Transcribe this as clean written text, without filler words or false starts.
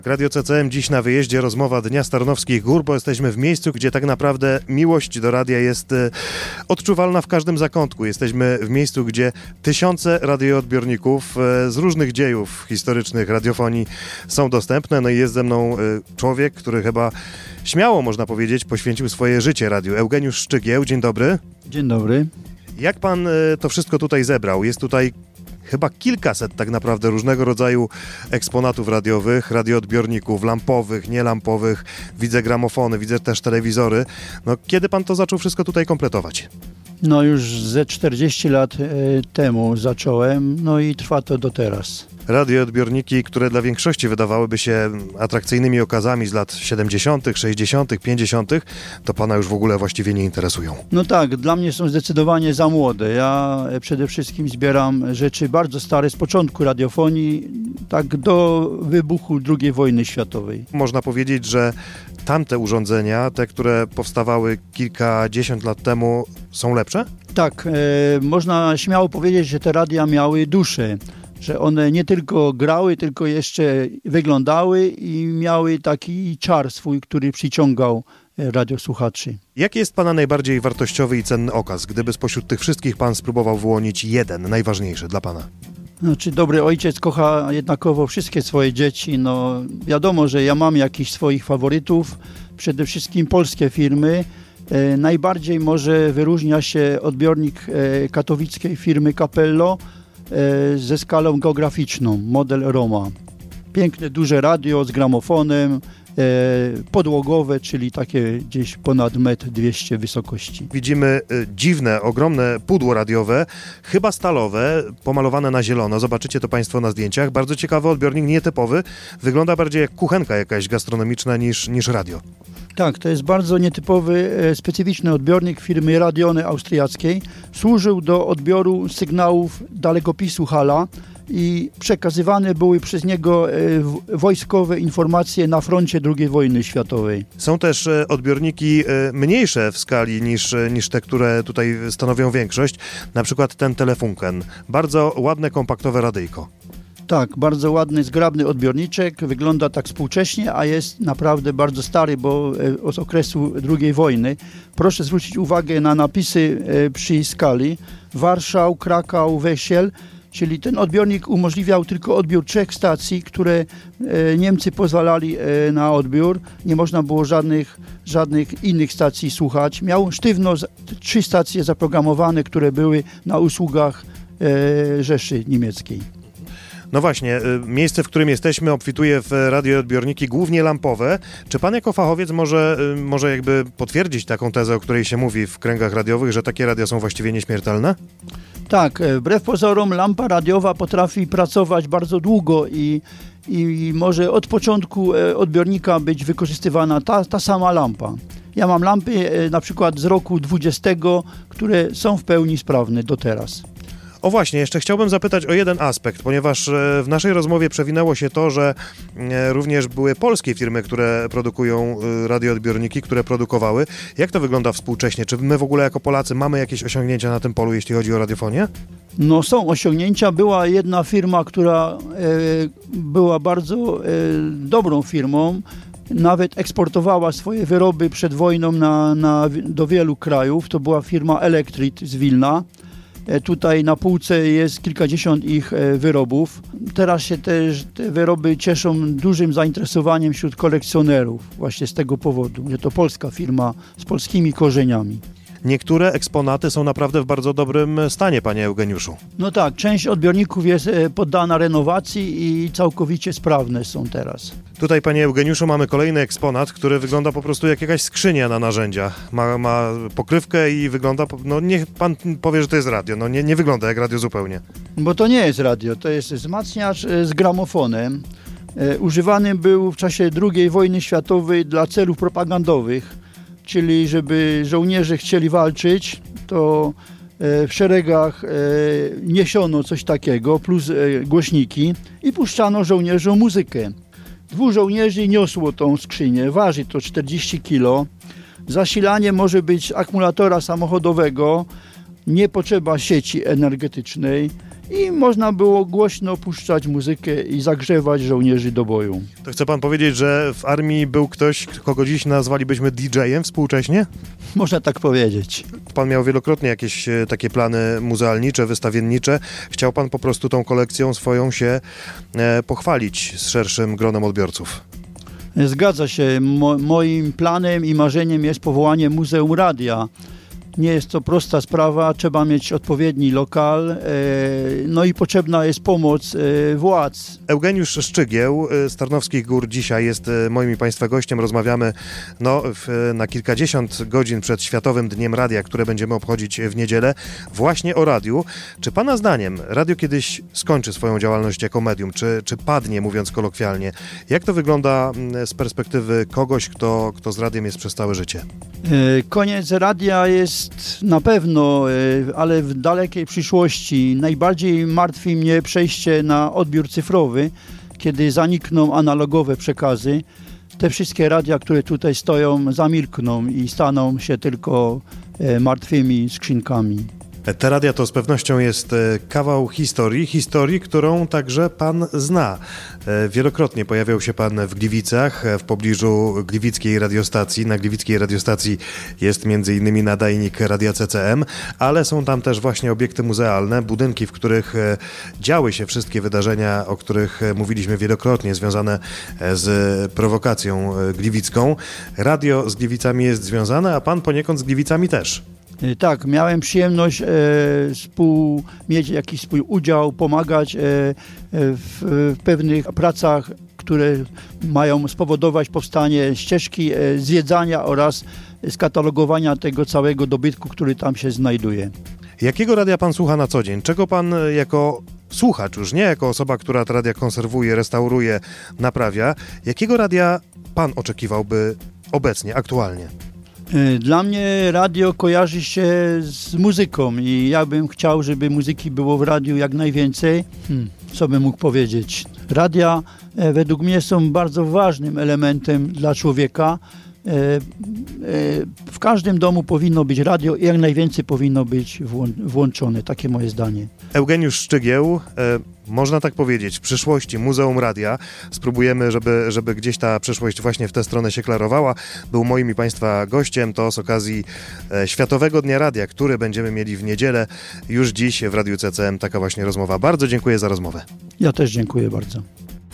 Radio CCM dziś na wyjeździe, rozmowa Dnia Starnowskich Gór, bo jesteśmy w miejscu, gdzie tak naprawdę miłość do radia jest odczuwalna w każdym zakątku. Jesteśmy w miejscu, gdzie tysiące radioodbiorników z różnych dziejów historycznych radiofonii są dostępne. No i jest ze mną człowiek, który chyba śmiało, można powiedzieć, poświęcił swoje życie radiu. Eugeniusz Szczygieł, dzień dobry. Dzień dobry. Jak pan to wszystko tutaj zebrał? Jest tutaj chyba kilkaset tak naprawdę różnego rodzaju eksponatów radiowych, radioodbiorników, lampowych, nielampowych. Widzę gramofony, widzę też telewizory. No, kiedy pan to zaczął wszystko tutaj kompletować? No już ze 40 lat temu zacząłem, no i trwa to do teraz. Radioodbiorniki, które dla większości wydawałyby się atrakcyjnymi okazami z lat 70., 60., 50., to pana już w ogóle właściwie nie interesują. No tak, dla mnie są zdecydowanie za młode. Ja przede wszystkim zbieram rzeczy bardzo stare z początku radiofonii, tak do wybuchu II wojny światowej. Można powiedzieć, że tamte urządzenia, te, które powstawały kilkadziesiąt lat temu, są lepsze? Tak, można śmiało powiedzieć, że te radia miały duszę. Że one nie tylko grały, tylko jeszcze wyglądały i miały taki czar swój, który przyciągał radiosłuchaczy. Jaki jest pana najbardziej wartościowy i cenny okaz, gdyby spośród tych wszystkich pan spróbował wyłonić jeden, najważniejszy dla pana? Znaczy, dobry ojciec kocha jednakowo wszystkie swoje dzieci. No, wiadomo, że ja mam jakichś swoich faworytów, przede wszystkim polskie firmy. Najbardziej może wyróżnia się odbiornik katowickiej firmy Capello, ze skalą geograficzną, model Roma. Piękne, duże radio z gramofonem, podłogowe, czyli takie gdzieś ponad 1,2 m wysokości. Widzimy dziwne, ogromne pudło radiowe, chyba stalowe, pomalowane na zielono. Zobaczycie to państwo na zdjęciach. Bardzo ciekawy odbiornik, nietypowy. Wygląda bardziej jak kuchenka jakaś gastronomiczna niż radio. Tak, to jest bardzo nietypowy, specyficzny odbiornik firmy Radiony austriackiej. Służył do odbioru sygnałów dalekopisu Hala i przekazywane były przez niego wojskowe informacje na froncie II wojny światowej. Są też odbiorniki mniejsze w skali niż te, które tutaj stanowią większość. Na przykład ten Telefunken. Bardzo ładne, kompaktowe radyjko. Tak, bardzo ładny, zgrabny odbiorniczek, wygląda tak współcześnie, a jest naprawdę bardzo stary, bo z okresu II wojny. Proszę zwrócić uwagę na napisy przy skali. Warszał, Krakał, Wesel, czyli ten odbiornik umożliwiał tylko odbiór 3 stacji, które Niemcy pozwalali na odbiór. Nie można było żadnych innych stacji słuchać. Miał sztywno 3 stacje zaprogramowane, które były na usługach Rzeszy Niemieckiej. No właśnie, miejsce, w którym jesteśmy, obfituje w radioodbiorniki głównie lampowe. Czy pan jako fachowiec może jakby potwierdzić taką tezę, o której się mówi w kręgach radiowych, że takie radia są właściwie nieśmiertelne? Tak, wbrew pozorom lampa radiowa potrafi pracować bardzo długo i może od początku odbiornika być wykorzystywana ta sama lampa. Ja mam lampy na przykład z roku 20, które są w pełni sprawne do teraz. O właśnie, jeszcze chciałbym zapytać o jeden aspekt, ponieważ w naszej rozmowie przewinęło się to, że również były polskie firmy, które produkują radioodbiorniki, które produkowały. Jak to wygląda współcześnie? Czy my w ogóle jako Polacy mamy jakieś osiągnięcia na tym polu, jeśli chodzi o radiofonię? No są osiągnięcia. Była jedna firma, która była bardzo dobrą firmą. Nawet eksportowała swoje wyroby przed wojną do wielu krajów. To była firma Elektrit z Wilna. Tutaj na półce jest kilkadziesiąt ich wyrobów. Teraz się też te wyroby cieszą dużym zainteresowaniem wśród kolekcjonerów. Właśnie z tego powodu, że to polska firma z polskimi korzeniami. Niektóre eksponaty są naprawdę w bardzo dobrym stanie, panie Eugeniuszu. No tak, część odbiorników jest poddana renowacji i całkowicie sprawne są teraz. Tutaj, panie Eugeniuszu, mamy kolejny eksponat, który wygląda po prostu jak jakaś skrzynia na narzędzia. Ma pokrywkę i wygląda, no niech pan powie, że to jest radio. No nie wygląda jak radio zupełnie. Bo to nie jest radio, to jest wzmacniacz z gramofonem. Używany był w czasie II wojny światowej dla celów propagandowych, czyli żeby żołnierze chcieli walczyć, to w szeregach niesiono coś takiego, plus głośniki i puszczano żołnierzom muzykę. 2 żołnierzy niosło tą skrzynię, waży to 40 kg. Zasilanie może być akumulatora samochodowego, nie potrzeba sieci energetycznej i można było głośno puszczać muzykę i zagrzewać żołnierzy do boju. To chce pan powiedzieć, że w armii był ktoś, kogo dziś nazwalibyśmy DJ-em współcześnie? Można tak powiedzieć. Pan miał wielokrotnie jakieś takie plany muzealnicze, wystawiennicze. Chciał pan po prostu tą kolekcją swoją się pochwalić z szerszym gronem odbiorców. Zgadza się. Moim planem i marzeniem jest powołanie Muzeum Radia. Nie jest to prosta sprawa, trzeba mieć odpowiedni lokal, no i potrzebna jest pomoc władz. Eugeniusz Szczygieł z Tarnowskich Gór dzisiaj jest moim i państwa gościem. Rozmawiamy na kilkadziesiąt godzin przed Światowym Dniem Radia, które będziemy obchodzić w niedzielę, właśnie o radiu. Czy pana zdaniem radio kiedyś skończy swoją działalność jako medium, czy padnie, mówiąc kolokwialnie? Jak to wygląda z perspektywy kogoś, kto z radiem jest przez całe życie? Koniec radia jest na pewno, ale w dalekiej przyszłości. Najbardziej martwi mnie przejście na odbiór cyfrowy, kiedy zanikną analogowe przekazy. Te wszystkie radia, które tutaj stoją, zamilkną i staną się tylko martwymi skrzynkami. Te radia to z pewnością jest kawał historii, którą także pan zna. Wielokrotnie pojawiał się pan w Gliwicach, w pobliżu gliwickiej radiostacji. Na gliwickiej radiostacji jest m.in. nadajnik Radia CCM, ale są tam też właśnie obiekty muzealne, budynki, w których działy się wszystkie wydarzenia, o których mówiliśmy wielokrotnie, związane z prowokacją gliwicką. Radio z Gliwicami jest związane, a pan poniekąd z Gliwicami też. Tak, miałem przyjemność mieć jakiś swój udział, pomagać w pewnych pracach, które mają spowodować powstanie ścieżki zwiedzania oraz skatalogowania tego całego dobytku, który tam się znajduje. Jakiego radia pan słucha na co dzień? Czego pan jako słuchacz, już nie jako osoba, która te radia konserwuje, restauruje, naprawia, jakiego radia pan oczekiwałby obecnie, aktualnie? Dla mnie radio kojarzy się z muzyką i ja bym chciał, żeby muzyki było w radiu jak najwięcej. Co bym mógł powiedzieć? Radia według mnie są bardzo ważnym elementem dla człowieka. W każdym domu powinno być radio i jak najwięcej powinno być włączone. Takie moje zdanie. Eugeniusz Szczygieł, można tak powiedzieć, w przyszłości Muzeum Radia. Spróbujemy, żeby gdzieś ta przyszłość właśnie w tę stronę się klarowała. Był moim i państwa gościem. To z okazji Światowego Dnia Radia, który będziemy mieli w niedzielę. Już dziś w Radiu CCM taka właśnie rozmowa. Bardzo dziękuję za rozmowę. Ja też dziękuję bardzo.